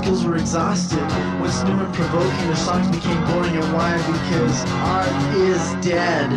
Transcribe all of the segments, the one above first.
skills were exhausted. What's new and provoking, their songs became boring, and why? Because art is dead.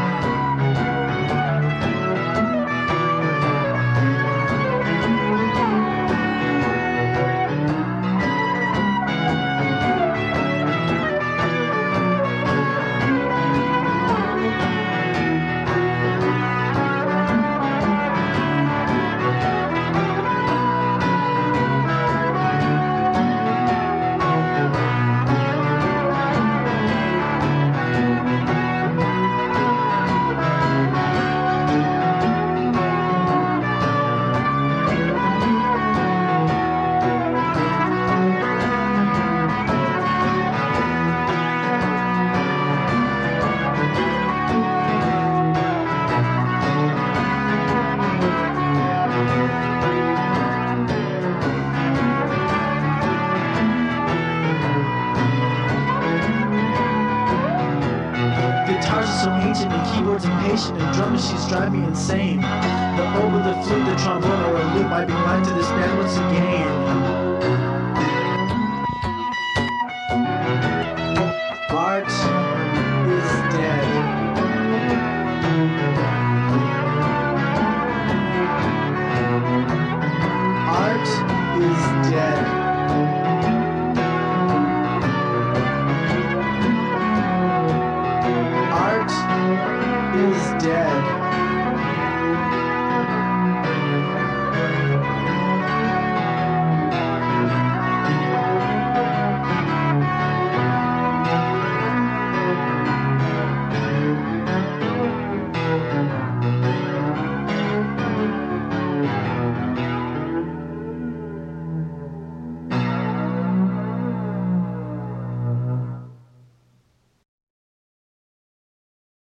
Guitars are so ancient and keyboards impatient, and drum machines drive me insane. The oboe, the flute, the trombone, or a loop, I belong to this band once again.